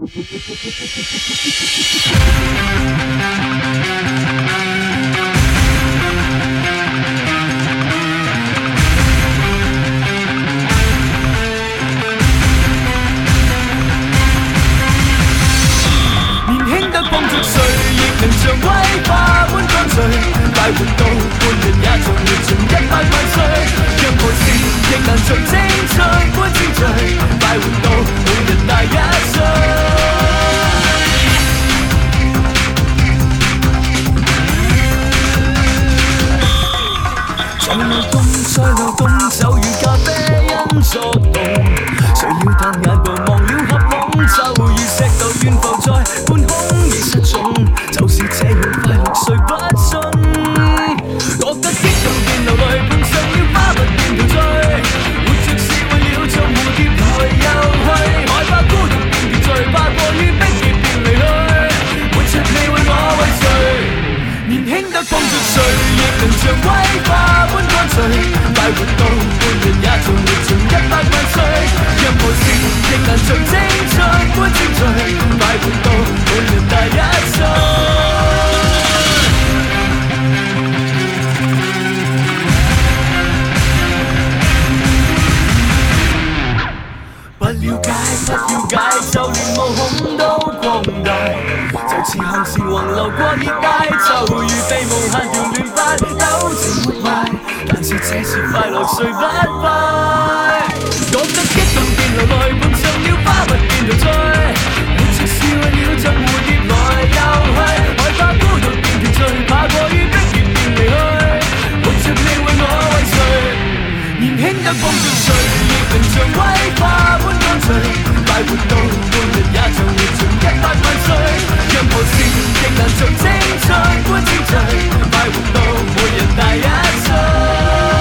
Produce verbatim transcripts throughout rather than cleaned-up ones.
能像威化般乾脆，快活到半日也像活盡一百萬歲。任何事亦難像青春般精粹，快活到每日大一歲。在流動，在流動，就如咖啡因作動。誰要淡眼部忘了合攏，就如石頭懸浮在半空已失蹤。就是這樣快樂，誰不信？覺得激動便流淚，碰上了花蜜便陶醉。活着是為了像蝴蝶來又去，害怕孤獨便別醉，怕過於逼傑便離去。活着你為我為誰？年輕得碰着誰，亦能像威化般乾脆。快活到半日也像活盡一百萬歲。任何事亦難像青春般精粹，快活到每日大一歲。不了解，不了解，就連毛孔都擴大，就似向時橫流過熱帶，就如被無限條亂髮糾纏活埋。但是這是快樂，誰不快？覺得激動便流淚，碰上了花蜜便陶醉。活着是為了像蝴蝶來又去，害怕孤獨便陶醉，怕過於逼傑便離去。活着你為我為誰？年輕得碰着誰，亦能像威化般乾脆。快活到半日也像活盡一百萬歲。任何事亦難像青春般精粹，快活到每日大一歲。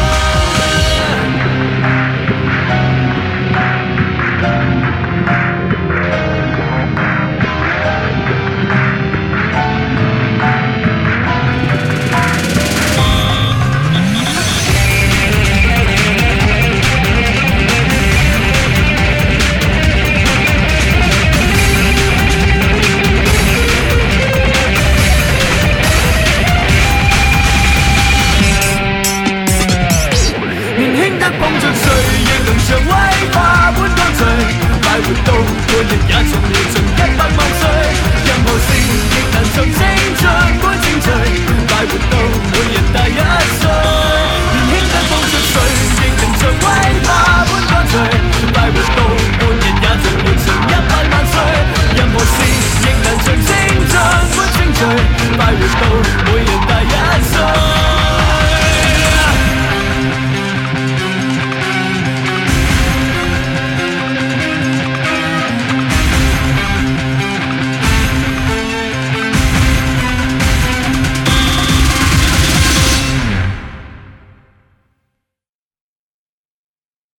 像威化般乾脆，快活到每日也像活盡一百萬歲。任何事亦難像青春般精粹，快活到每日大一歲。年輕得碰着誰，亦能像威化般乾脆，快活到每日也像活盡一百萬歲。任何事亦難像青春般精粹。